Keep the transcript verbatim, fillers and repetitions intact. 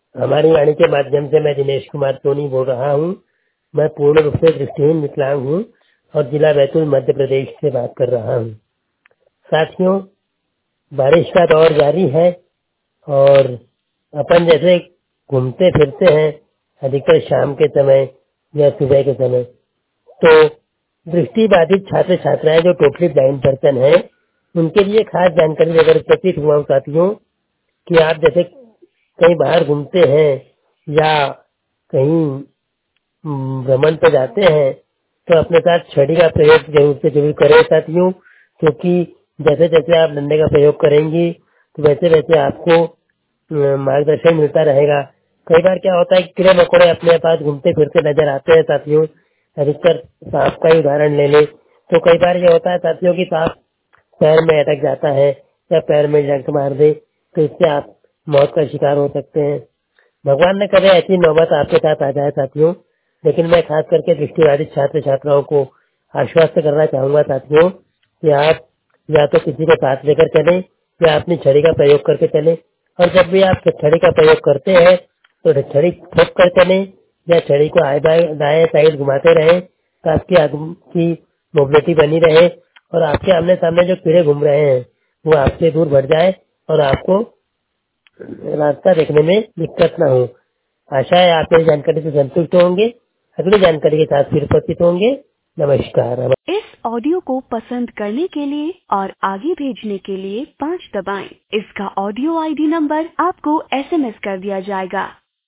हमारी वाणी के माध्यम से मैं दिनेश कुमार सोनी बोल रहा हूँ। मैं पूर्ण रूप से दृष्टिहीन विकलांग हूँ और जिला बैतूल मध्य प्रदेश से बात कर रहा हूँ। साथियों, बारिश का दौर जारी है और अपन जैसे घूमते फिरते हैं अधिकतर शाम के समय या सुबह के समय, तो दृष्टि बाधित छात्र छात्राएं जो टोटली ब्लाइंड पर्सन है उनके लिए खास जानकारी अगर प्रतीत हुआ साथियों कि आप जैसे कहीं बाहर घूमते हैं या कहीं भ्रमण पर जाते हैं तो अपने साथ छड़ी का प्रयोग जरूर से जरूर करें साथियों, क्योंकि जैसे जैसे आप डंडे का प्रयोग करेंगी तो वैसे वैसे आपको मार्गदर्शन मिलता रहेगा। कई बार क्या होता है कि कीड़े मकोड़े अपने पास घूमते फिरते नजर आते हैं साथियों। अधिकतर सांप का ही उदाहरण ले ले तो कई बार ये होता है साथियों की सांप पैर में अटक जाता है या पैर में जंक मार दे तो इससे आप मौत का शिकार हो सकते हैं। भगवान न करे ऐसी नौबत आपके साथ आ जाए साथियों, लेकिन मैं खास करके दृष्टिबाधित छात्र छात्राओं को आश्वस्त करना चाहूंगा साथियों कि आप या तो किसी को साथ लेकर चलें या अपनी छड़ी का प्रयोग करके चलें, और जब भी आप छड़ी का प्रयोग करते हैं तो छड़ी ठोक कर चलें या छड़ी को आए दाएं साइड घुमाते रहें तो आपकी आगे की मोबिलिटी बनी रहे और आपके आमने सामने जो कीड़े घूम रहे हैं वो आपसे दूर बढ़ जाए और आपको रास्ता देखने में दिक्कत न हो। आशा है आप मेरी जानकारी से संतुष्ट होंगे। अगली जानकारी के साथ फिर उपस्थित होंगे। नमस्कार। इस ऑडियो को पसंद करने के लिए और आगे भेजने के लिए पाँच दबाएं। इसका ऑडियो आईडी नंबर आपको एसएमएस कर दिया जाएगा।